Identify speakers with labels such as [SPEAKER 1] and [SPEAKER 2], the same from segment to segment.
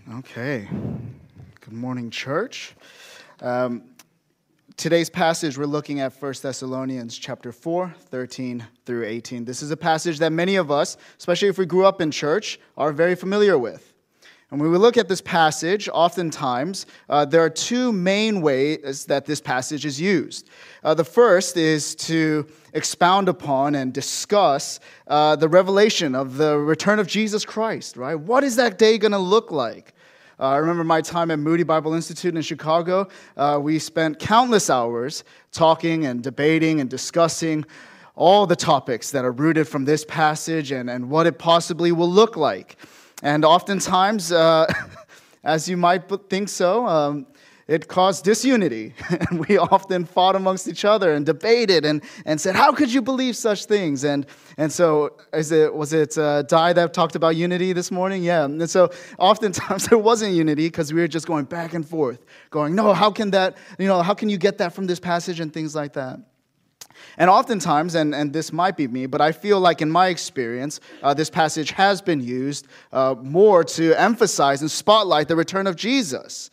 [SPEAKER 1] Okay. Good morning, church. Today's passage, we're looking at 1 Thessalonians chapter 4, 13 through 18. This is a passage that many of us, especially if we grew up in church, are very familiar with. And when we look at this passage, oftentimes, there are two main ways that this passage is used. The first is to expound upon and discuss the revelation of the return of Jesus Christ, right? What is that day going to look like? I remember my time at Moody Bible Institute in Chicago. We spent countless hours talking and debating and discussing all the topics that are rooted from this passage and what it possibly will look like. And oftentimes, as you might think so, it caused disunity. And we often fought amongst each other and debated and said, how could you believe such things? And so, was it Di that talked about unity this morning? Yeah. And so oftentimes there wasn't unity because we were just going back and forth, going, no, how can you get that from this passage and things like that? And oftentimes, and this might be me, but I feel like in my experience, this passage has been used more to emphasize and spotlight the return of Jesus.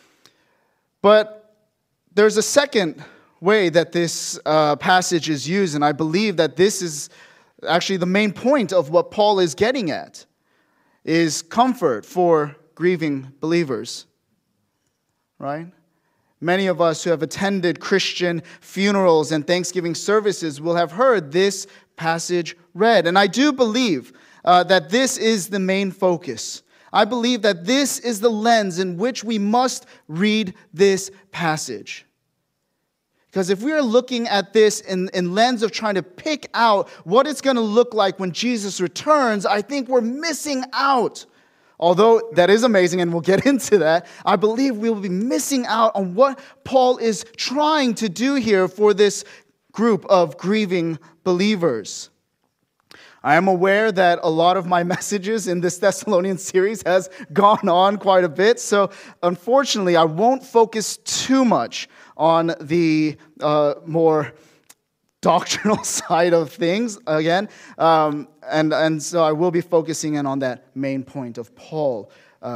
[SPEAKER 1] But there's a second way that this passage is used, and I believe that this is actually the main point of what Paul is getting at, is comfort for grieving believers, right? Many of us who have attended Christian funerals and Thanksgiving services will have heard this passage read. And I do believe that this is the main focus. I believe that this is the lens in which we must read this passage. Because if we are looking at this in lens of trying to pick out what it's going to look like when Jesus returns, I think we're missing out. Although that is amazing, and we'll get into that, I believe we will be missing out on what Paul is trying to do here for this group of grieving believers. I am aware that a lot of my messages in this Thessalonian series has gone on quite a bit, so unfortunately I won't focus too much on the more doctrinal side of things again, and so I will be focusing in on that main point of Paul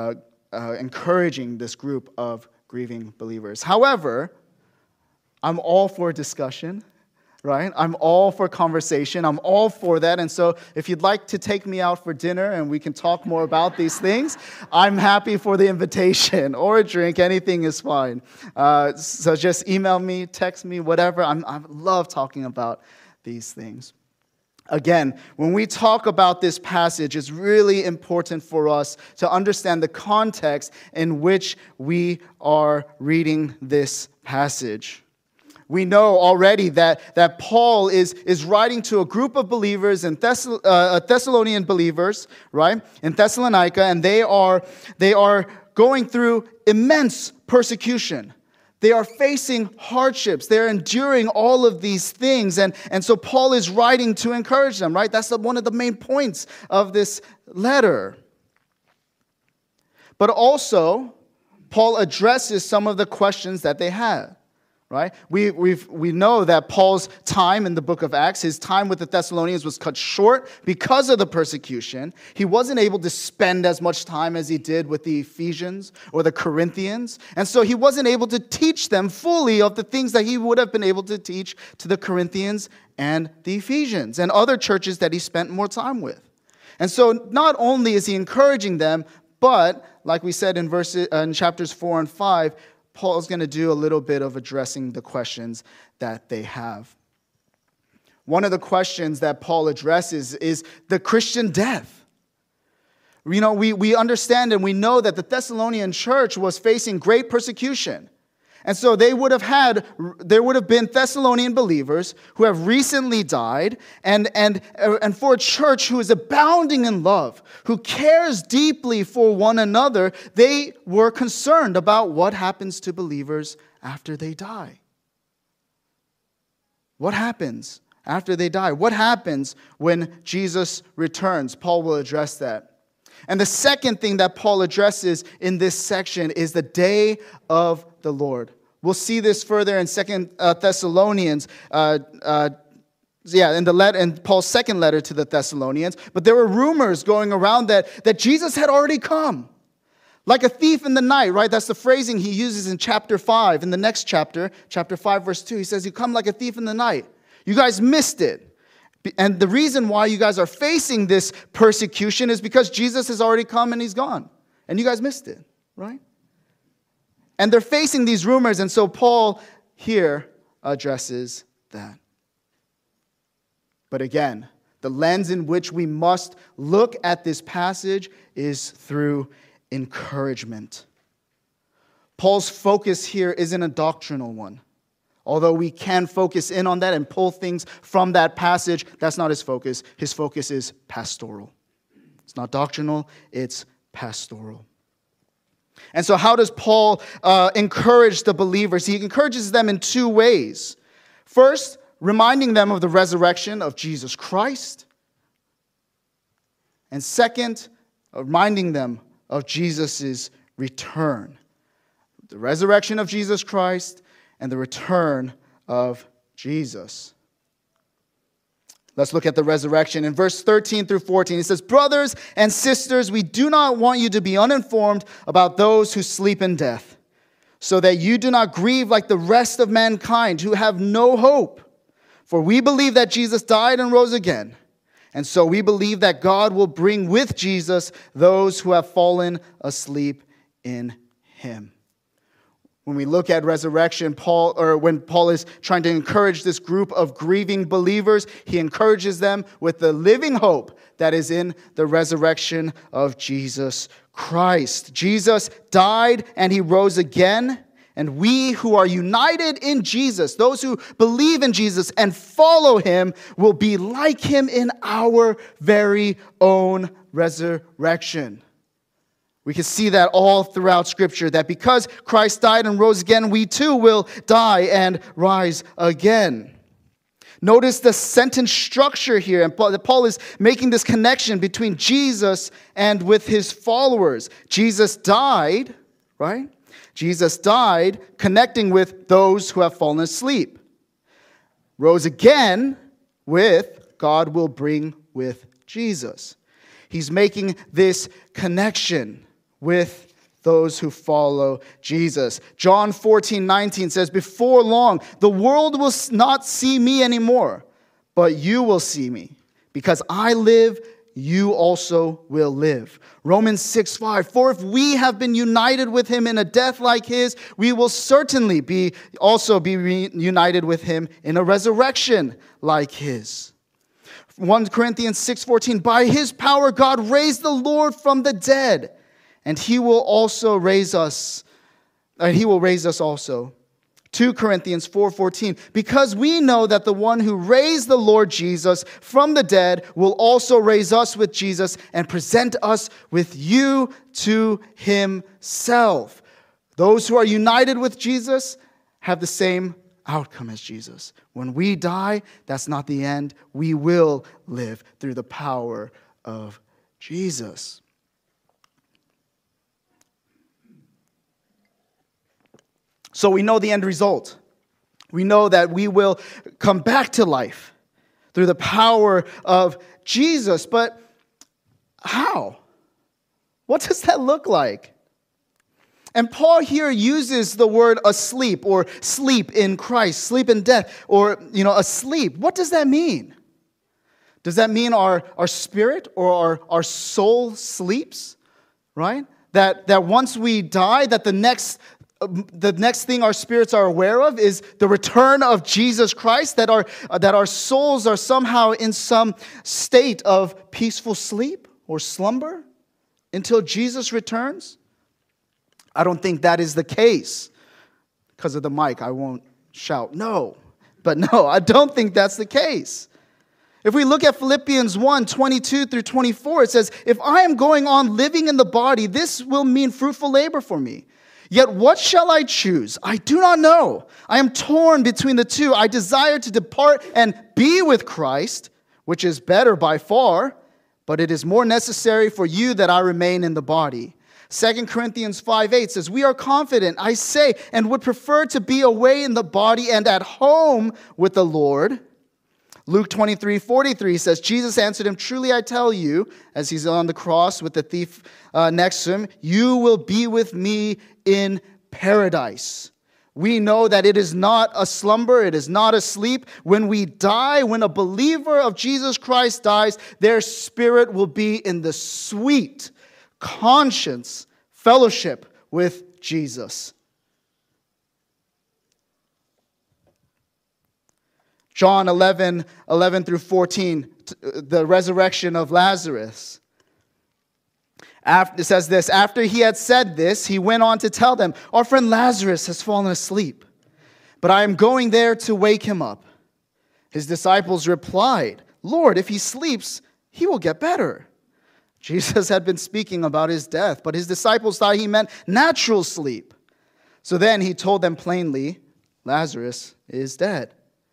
[SPEAKER 1] encouraging this group of grieving believers. However, I'm all for discussion, right? I'm all for conversation. I'm all for that. And so if you'd like to take me out for dinner and we can talk more about these things, I'm happy for the invitation or a drink. Anything is fine. So just email me, text me, whatever. I love talking about these things. Again, when we talk about this passage, it's really important for us to understand the context in which we are reading this passage. We know already that Paul is writing to a group of believers in Thessalonian believers, right, in Thessalonica, and they are going through immense persecution. They are facing hardships. They're enduring all of these things, and so Paul is writing to encourage them, right? That's one of the main points of this letter. But also, Paul addresses some of the questions that they had. Right? We know that Paul's time in the book of Acts, his time with the Thessalonians was cut short because of the persecution. He wasn't able to spend as much time as he did with the Ephesians or the Corinthians. And so he wasn't able to teach them fully of the things that he would have been able to teach to the Corinthians and the Ephesians and other churches that he spent more time with. And so not only is he encouraging them, but like we said in chapters 4 and 5, Paul's going to do a little bit of addressing the questions that they have. One of the questions that Paul addresses is the Christian death. You know, we understand and we know that the Thessalonian church was facing great persecution. And so there would have been Thessalonian believers who have recently died, and for a church who is abounding in love, who cares deeply for one another, they were concerned about what happens to believers after they die. What happens after they die? What happens when Jesus returns? Paul will address that. And the second thing that Paul addresses in this section is the day of the Lord. We'll see this further in 2 Thessalonians, in Paul's second letter to the Thessalonians. But there were rumors going around that Jesus had already come. Like a thief in the night, right? That's the phrasing he uses in chapter 5. In the next chapter, chapter 5, verse 2, he says, you come like a thief in the night. You guys missed it. And the reason why you guys are facing this persecution is because Jesus has already come and he's gone. And you guys missed it, right? And they're facing these rumors, and so Paul here addresses that. But again, the lens in which we must look at this passage is through encouragement. Paul's focus here isn't a doctrinal one. Although we can focus in on that and pull things from that passage, that's not his focus. His focus is pastoral. It's not doctrinal, it's pastoral. And so how does Paul encourage the believers? He encourages them in two ways. First, reminding them of the resurrection of Jesus Christ. And second, reminding them of Jesus' return. The resurrection of Jesus Christ and the return of Jesus. Let's look at the resurrection. In verse 13 through 14, it says, brothers and sisters, we do not want you to be uninformed about those who sleep in death, so that you do not grieve like the rest of mankind who have no hope. For we believe that Jesus died and rose again. And so we believe that God will bring with Jesus those who have fallen asleep in him. When we look at resurrection, when Paul is trying to encourage this group of grieving believers, he encourages them with the living hope that is in the resurrection of Jesus Christ. Jesus died and he rose again. And we who are united in Jesus, those who believe in Jesus and follow him, will be like him in our very own resurrection. We can see that all throughout Scripture, that because Christ died and rose again, we too will die and rise again. Notice the sentence structure here, and Paul is making this connection between Jesus and with his followers. Jesus died, right? Jesus died, connecting with those who have fallen asleep. Rose again with God will bring with Jesus. He's making this connection with those who follow Jesus. John 14:19 says, before long, the world will not see me anymore, but you will see me. Because I live, you also will live. Romans 6:5, for if we have been united with him in a death like his, we will certainly also be reunited with him in a resurrection like his. 1 Corinthians 6:14, by his power God raised the Lord from the dead, and he will raise us also. 2 Corinthians 4:14, because we know that the one who raised the Lord Jesus from the dead will also raise us with Jesus and present us with you to himself. Those who are united with Jesus have the same outcome as Jesus. When we die, that's not the end. We will live through the power of Jesus. So we know the end result. We know that we will come back to life through the power of Jesus. But how? What does that look like? And Paul here uses the word asleep or sleep in Christ, sleep in death, or, asleep. What does that mean? Does that mean our spirit or our soul sleeps, right? That once we die, that the next thing our spirits are aware of is the return of Jesus Christ, that our souls are somehow in some state of peaceful sleep or slumber until Jesus returns? I don't think that is the case. Because of the mic, I won't shout no. But no, I don't think that's the case. If we look at Philippians 1:22 through 24, it says, if I am going on living in the body, this will mean fruitful labor for me. Yet what shall I choose? I do not know. I am torn between the two. I desire to depart and be with Christ, which is better by far, but it is more necessary for you that I remain in the body. 2 Corinthians 5:8 says, we are confident, I say, and would prefer to be away in the body and at home with the Lord. Luke 23:43 says, Jesus answered him, truly I tell you, as he's on the cross with the thief next to him, you will be with me in paradise. We know that it is not a slumber, it is not a sleep. When we die, when a believer of Jesus Christ dies, their spirit will be in the sweet conscience fellowship with Jesus. John 11 through 14, the resurrection of Lazarus. It says this, after he had said this, he went on to tell them, our friend Lazarus has fallen asleep, but I am going there to wake him up. His disciples replied, Lord, if he sleeps, he will get better. Jesus had been speaking about his death, but his disciples thought he meant natural sleep. So then he told them plainly, Lazarus is dead.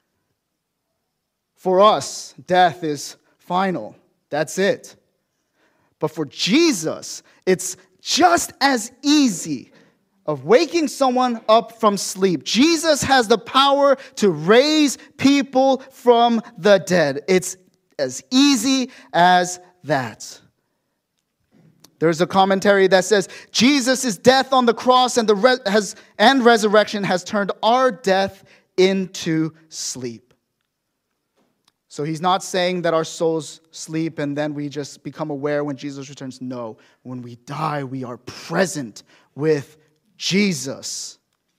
[SPEAKER 1] For us, death is final. That's it. But for Jesus, it's just as easy of waking someone up from sleep. Jesus has the power to raise people from the dead. It's as easy as that. There's a commentary that says, Jesus' death on the cross and resurrection has turned our death into sleep. So he's not saying that our souls sleep and then we just become aware when Jesus returns. No, when we die, we are present with Jesus.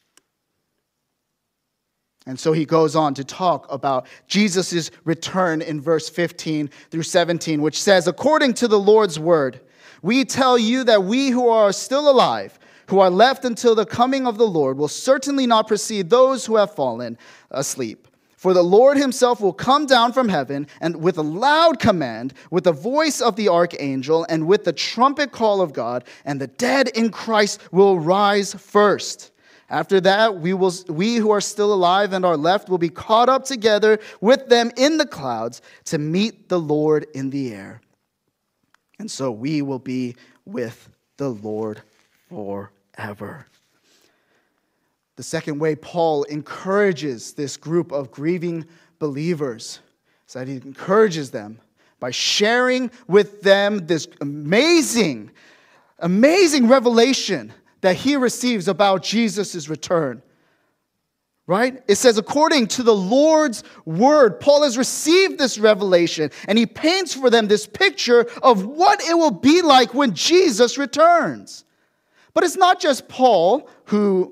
[SPEAKER 1] And so he goes on to talk about Jesus' return in verse 15 through 17, which says, according to the Lord's word, we tell you that we who are still alive, who are left until the coming of the Lord, will certainly not precede those who have fallen asleep. For the Lord himself will come down from heaven, and with a loud command, with the voice of the archangel, and with the trumpet call of God, and the dead in Christ will rise first. After that, we who are still alive and are left will be caught up together with them in the clouds to meet the Lord in the air. And so we will be with the Lord forever. The second way Paul encourages this group of grieving believers is that he encourages them by sharing with them this amazing revelation that he receives about Jesus' return. Right? It says, according to the Lord's word, Paul has received this revelation, and he paints for them this picture of what it will be like when Jesus returns. But it's not just Paul who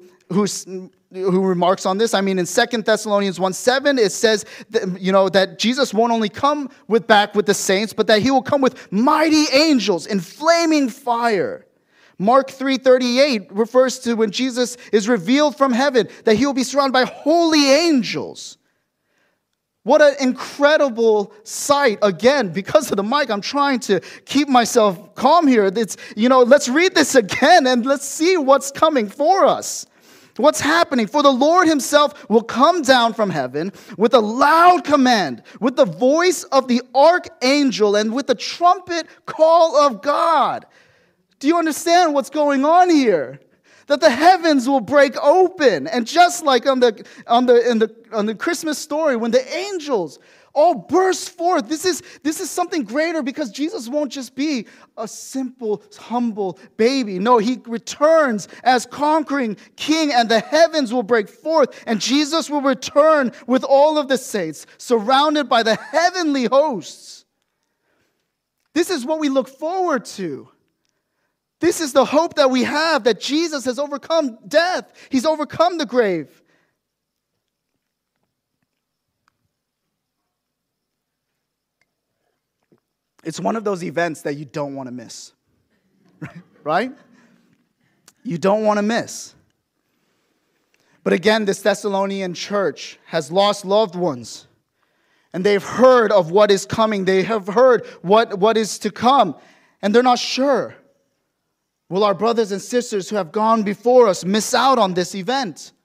[SPEAKER 1] remarks on this. I mean, in 2 Thessalonians 1:7, it says that Jesus won't only come back with the saints, but that he will come with mighty angels in flaming fire. Mark 3:38 refers to when Jesus is revealed from heaven, that he will be surrounded by holy angels. What an incredible sight. Again, because of the mic, I'm trying to keep myself calm here. Let's read this again and let's see what's coming for us. What's happening? For the Lord himself will come down from heaven with a loud command, with the voice of the archangel, and with the trumpet call of God. Do you understand what's going on here? That the heavens will break open, and just like on the Christmas story, when the angels all burst forth, this is something greater, because Jesus won't just be a simple, humble baby. No, he returns as conquering king, and the heavens will break forth, and Jesus will return with all of the saints, surrounded by the heavenly hosts. This is what we look forward to. This is the hope that we have, that Jesus has overcome death. He's overcome the grave. It's one of those events that you don't want to miss. Right? You don't want to miss. But again, this Thessalonian church has lost loved ones. And they've heard of what is coming. They have heard what is to come. And they're not sure. Will our brothers and sisters who have gone before us miss out on this event?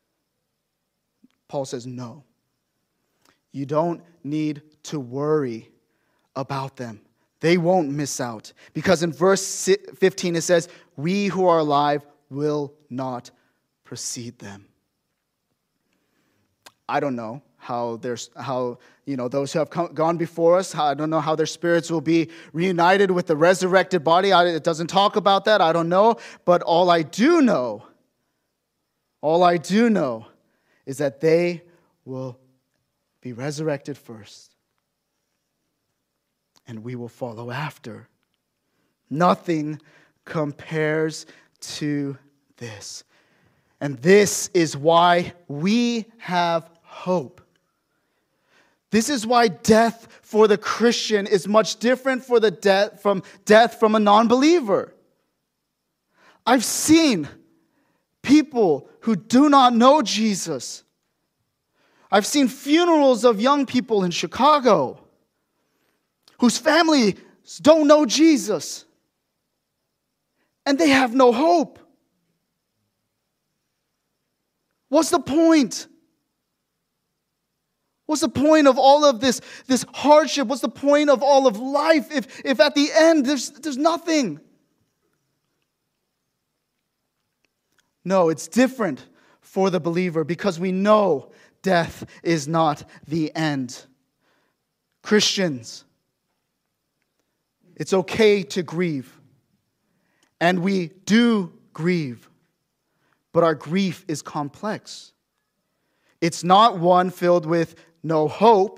[SPEAKER 1] Paul says, no. You don't need to worry about them. They won't miss out. Because in verse 15 it says, we who are alive will not precede them. I don't know those who have gone before us, I don't know how their spirits will be reunited with the resurrected body. It doesn't talk about that. I don't know. But all I do know is that they will be resurrected first, and we will follow after. Nothing compares to this. And this is why we have hope. This is why death for the Christian is much different from death from a non-believer. I've seen people who do not know Jesus. I've seen funerals of young people in Chicago whose families don't know Jesus, and they have no hope. What's the point? What's the point of all of this hardship? What's the point of all of life if at the end there's nothing? No, it's different for the believer because we know death is not the end. Christians, it's okay to grieve. And we do grieve. But our grief is complex. It's not one filled with no hope.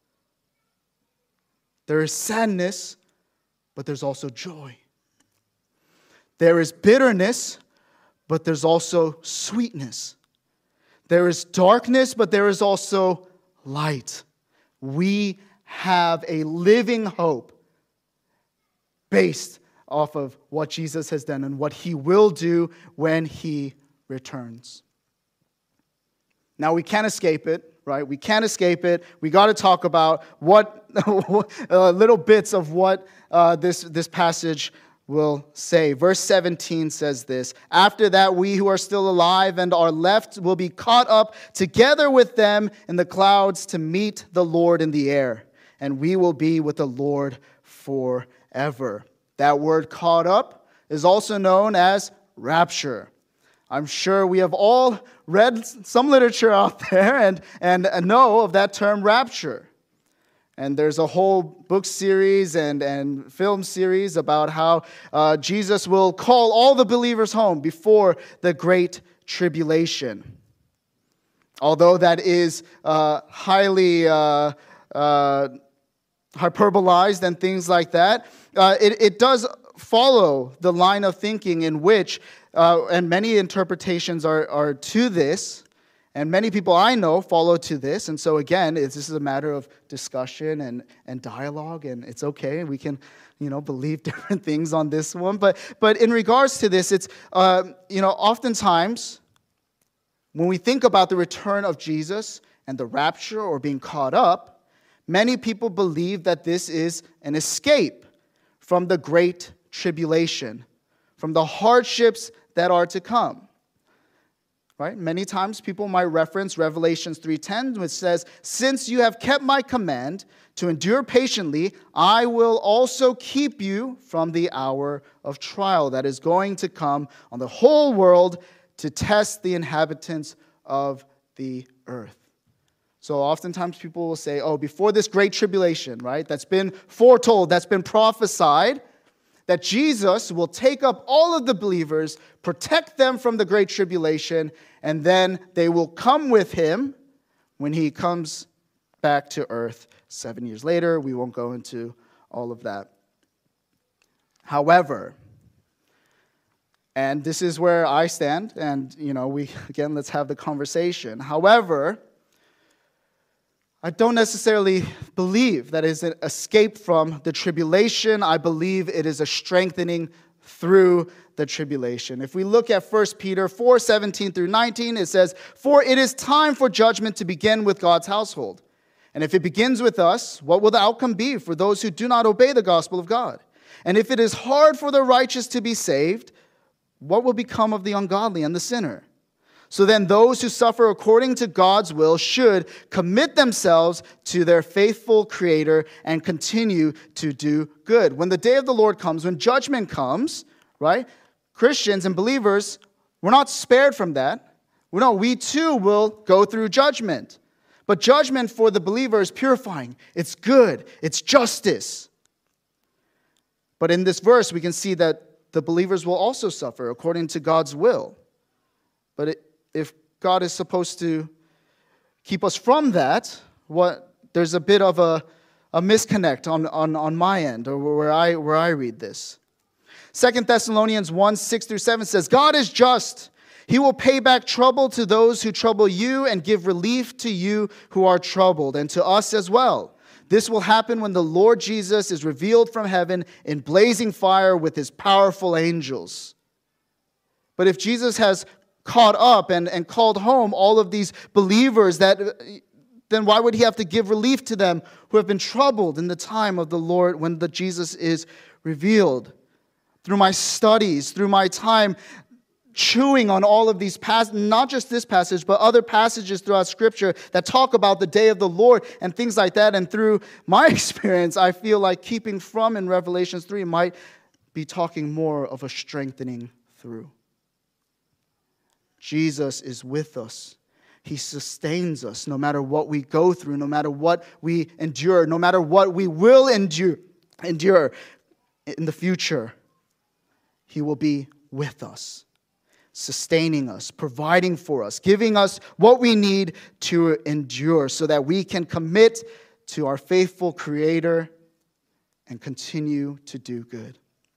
[SPEAKER 1] There is sadness, but there's also joy. There is bitterness, but there's also sweetness. There is darkness, but there is also light. We have a living hope based off of what Jesus has done and what he will do when he returns. Now, we can't escape it, right? We can't escape it. We got to talk about what little bits of what this passage will say. Verse 17 says this: "After that, we who are still alive and are left will be caught up together with them in the clouds to meet the Lord in the air, and we will be with the Lord forever." That word "caught up" is also known as rapture. I'm sure we have all read some literature out there and know of that term rapture. And there's a whole book series and film series about how Jesus will call all the believers home before the Great Tribulation. Although that is highly hyperbolized and things like that, it does follow the line of thinking in which, and many interpretations are to this, and many people I know follow to this. And so again, this is a matter of discussion and dialogue, and it's okay. We can, believe different things on this one. But in regards to this, it's, oftentimes when we think about the return of Jesus and the rapture or being caught up, many people believe that this is an escape from the Great Tribulation, from the hardships that are to come. Right? Many times people might reference Revelation 3:10, which says, "Since you have kept my command to endure patiently, I will also keep you from the hour of trial that is going to come on the whole world to test the inhabitants of the earth." So oftentimes people will say, before this great tribulation, right, that's been foretold, that's been prophesied, that Jesus will take up all of the believers, protect them from the great tribulation, and then they will come with him when he comes back to earth 7 years later. We won't go into all of that. However, and this is where I stand, and, let's have the conversation. However, I don't necessarily believe that is an escape from the tribulation. I believe it is a strengthening through the tribulation. If we look at 1 Peter 4:17 through 19, it says, "For it is time for judgment to begin with God's household. And if it begins with us, what will the outcome be for those who do not obey the gospel of God? And if it is hard for the righteous to be saved, what will become of the ungodly and the sinner? So then those who suffer according to God's will should commit themselves to their faithful Creator and continue to do good." When the day of the Lord comes, when judgment comes, right, Christians and believers, we're not spared from that. We too will go through judgment. But judgment for the believer is purifying. It's good. It's justice. But in this verse, we can see that the believers will also suffer according to God's will. But if God is supposed to keep us from that, there's a bit of a misconnect on my end, or where I read this. 2 Thessalonians 1, 6 through 7 says, God is just. He will pay back trouble to those who trouble you and give relief to you who are troubled, and to us as well. This will happen when the Lord Jesus is revealed from heaven in blazing fire with his powerful angels. But if Jesus has caught up and called home all of these believers, then why would he have to give relief to them who have been troubled in the time of the Lord when the Jesus is revealed? Through my studies, through my time chewing on all of these passages, not just this passage, but other passages throughout Scripture that talk about the day of the Lord and things like that. And through my experience, I feel like keeping from in Revelation 3 might be talking more of a strengthening through. Jesus is with us. He sustains us no matter what we go through, no matter what we endure, no matter what we will endure in the future. He will be with us, sustaining us, providing for us, giving us what we need to endure so that we can commit to our faithful Creator and continue to do good.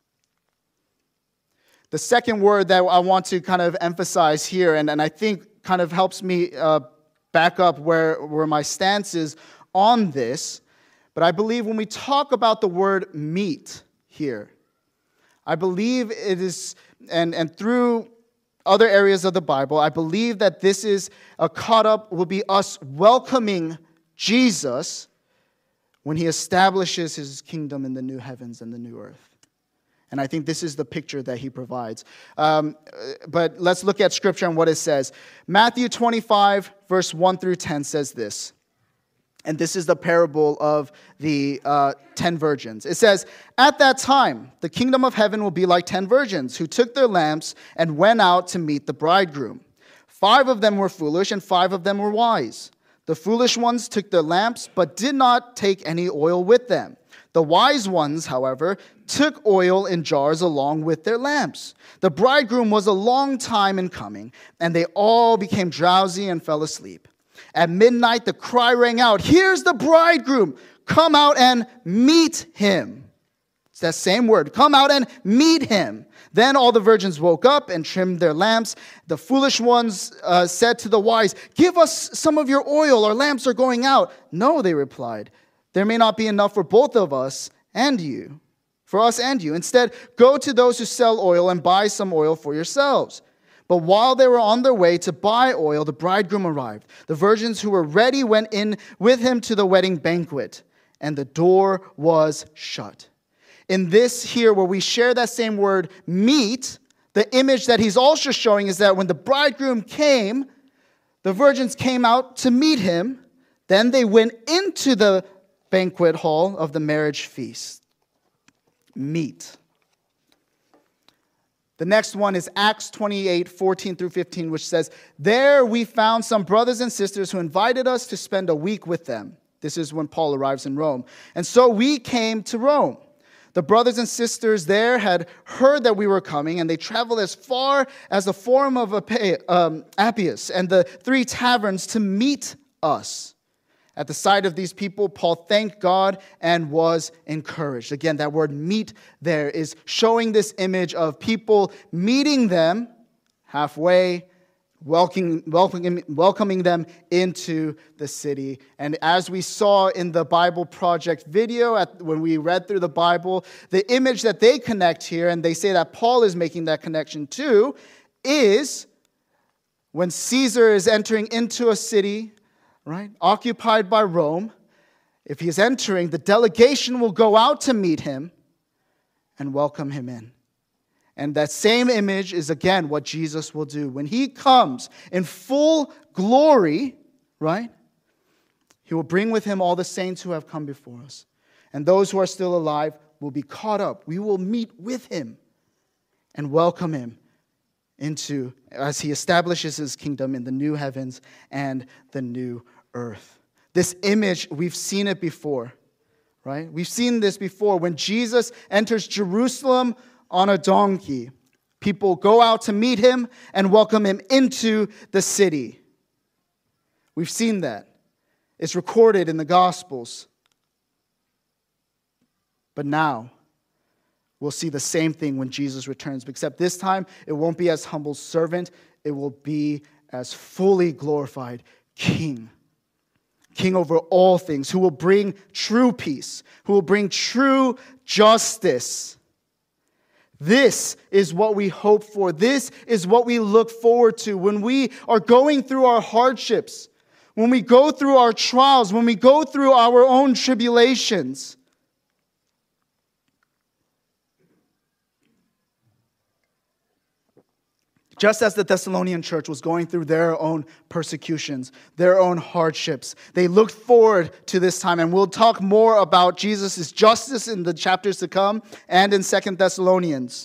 [SPEAKER 1] The second word that I want to kind of emphasize here, and I think kind of helps me back up where my stance is on this, but I believe when we talk about the word meet here, I believe it is, and through other areas of the Bible, I believe that this is will be us welcoming Jesus when he establishes his kingdom in the new heavens and the new earth. And I think this is the picture that he provides. But let's look at Scripture and what it says. Matthew 25, verse 1 through 10 says this. And this is the parable of the 10 virgins. It says, at that time, the kingdom of heaven will be like 10 virgins who took their lamps and went out to meet the bridegroom. 5 of them were foolish and 5 of them were wise. The foolish ones took their lamps but did not take any oil with them. The wise ones, however, took oil in jars along with their lamps. The bridegroom was a long time in coming, and they all became drowsy and fell asleep. At midnight, the cry rang out, here's the bridegroom, come out and meet him. It's that same word, come out and meet him. Then all the virgins woke up and trimmed their lamps. The foolish ones said to the wise, give us some of your oil, our lamps are going out. No, they replied, there may not be enough for both of us and you, for us and you. Instead, go to those who sell oil and buy some oil for yourselves. But while they were on their way to buy oil, the bridegroom arrived. The virgins who were ready went in with him to the wedding banquet, and the door was shut. In this here, where we share that same word, meet, the image that he's also showing is that when the bridegroom came, the virgins came out to meet him. Then they went into the banquet hall of the marriage feast. Meet. The next one is Acts 28, 14 through 15, which says, there we found some brothers and sisters who invited us to spend a week with them. This is when Paul arrives in Rome. And so we came to Rome. The brothers and sisters there had heard that we were coming, and they traveled as far as the Forum of Appius and the 3 taverns to meet us. At the sight of these people, Paul thanked God and was encouraged. Again, that word meet there is showing this image of people meeting them halfway, welcoming them into the city. And as we saw in the Bible Project video, when we read through the Bible, the image that they connect here, and they say that Paul is making that connection too, is when Caesar is entering into a city, right, occupied by Rome. If he is entering, the delegation will go out to meet him and welcome him in. And that same image is, again, what Jesus will do. When he comes in full glory, right, he will bring with him all the saints who have come before us. And those who are still alive will be caught up. We will meet with him and welcome him as he establishes his kingdom in the new heavens and the new earth. This image, we've seen it before, right? We've seen this before. When Jesus enters Jerusalem on a donkey, people go out to meet him and welcome him into the city. We've seen that. It's recorded in the Gospels. But now, we'll see the same thing when Jesus returns, except this time it won't be as humble servant, it will be as fully glorified king. King over all things, who will bring true peace, who will bring true justice. This is what we hope for. This is what we look forward to when we are going through our hardships, when we go through our trials, when we go through our own tribulations. Just as the Thessalonian church was going through their own persecutions, their own hardships, they looked forward to this time. And we'll talk more about Jesus' justice in the chapters to come and in 2 Thessalonians.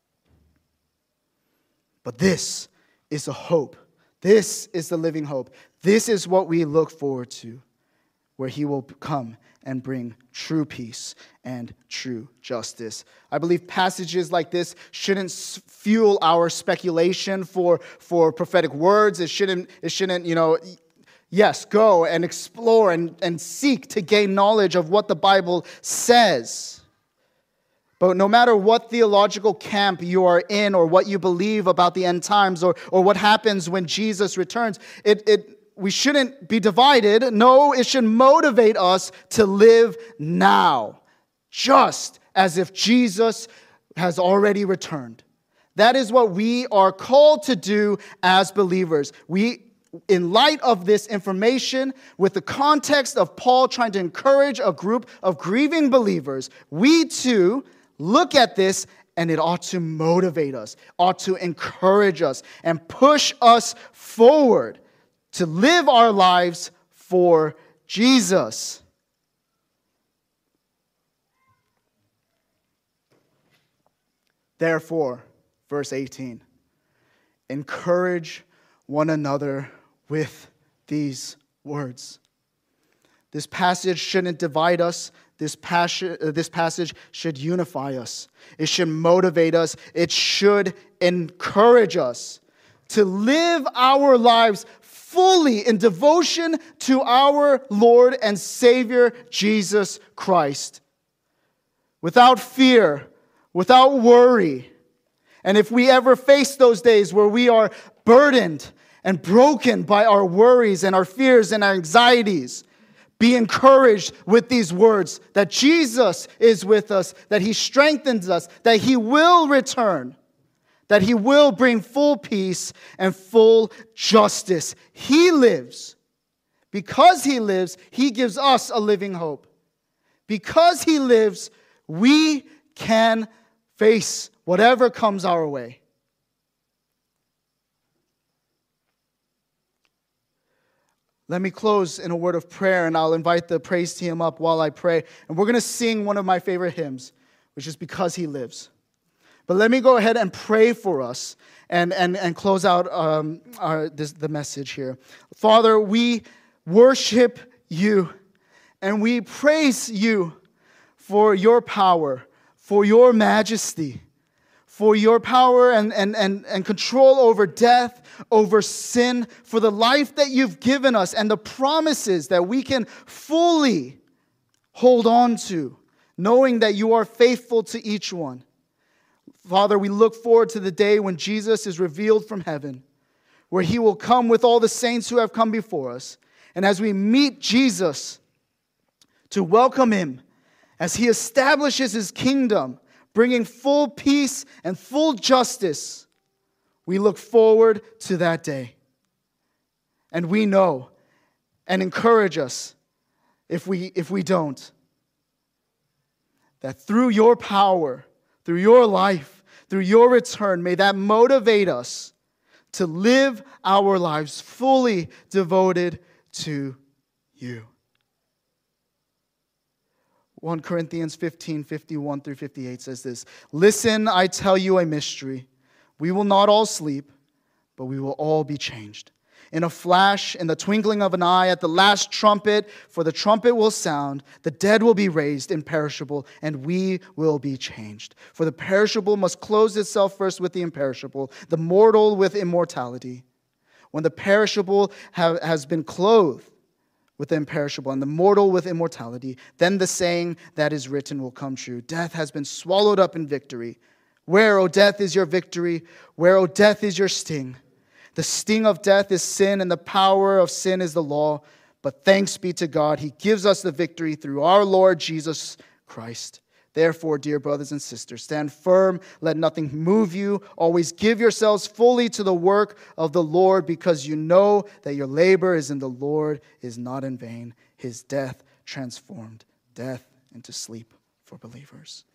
[SPEAKER 1] But this is a hope. This is the living hope. This is what we look forward to, where he will come and bring true peace and true justice. I believe passages like this shouldn't fuel our speculation for prophetic words. It shouldn't, yes, go and explore and seek to gain knowledge of what the Bible says. But no matter what theological camp you are in or what you believe about the end times or what happens when Jesus returns, we shouldn't be divided. No, it should motivate us to live now, just as if Jesus has already returned. That is what we are called to do as believers. In light of this information, with the context of Paul trying to encourage a group of grieving believers, we too look at this and it ought to motivate us, ought to encourage us, and push us forward to live our lives for Jesus. Therefore, verse 18, encourage one another with these words. This passage shouldn't divide us. This passage should unify us. It should motivate us. It should encourage us to live our lives fully in devotion to our Lord and Savior, Jesus Christ. Without fear, without worry. And if we ever face those days where we are burdened and broken by our worries and our fears and our anxieties, be encouraged with these words that Jesus is with us, that he strengthens us, that he will return, that he will bring full peace and full justice. He lives. Because he lives, he gives us a living hope. Because he lives, we can face whatever comes our way. Let me close in a word of prayer, and I'll invite the praise team up while I pray. And we're going to sing one of my favorite hymns, which is Because He Lives. But let me go ahead and pray for us and close out the message here. Father, we worship you, and we praise you for your power, for your majesty, for your power and control over death, over sin, for the life that you've given us and the promises that we can fully hold on to, knowing that you are faithful to each one. Father, we look forward to the day when Jesus is revealed from heaven, where he will come with all the saints who have come before us. And as we meet Jesus, to welcome him as he establishes his kingdom, bringing full peace and full justice, we look forward to that day. And we know, and encourage us if we don't, that through your power, through your life, through your return, may that motivate us to live our lives fully devoted to you. 1 Corinthians 15:51 through 58 says this: Listen, I tell you a mystery. We will not all sleep, but we will all be changed. In a flash, in the twinkling of an eye, at the last trumpet, for the trumpet will sound, the dead will be raised imperishable, and we will be changed. For the perishable must clothe itself first with the imperishable, the mortal with immortality. When the perishable has been clothed with the imperishable, and the mortal with immortality, then the saying that is written will come true. Death has been swallowed up in victory. Where, O death, is your victory? Where, O death, is your sting? The sting of death is sin, and the power of sin is the law. But thanks be to God, He gives us the victory through our Lord Jesus Christ. Therefore, dear brothers and sisters, stand firm, let nothing move you. Always give yourselves fully to the work of the Lord, because you know that your labor is in the Lord is not in vain. His death transformed death into sleep for believers.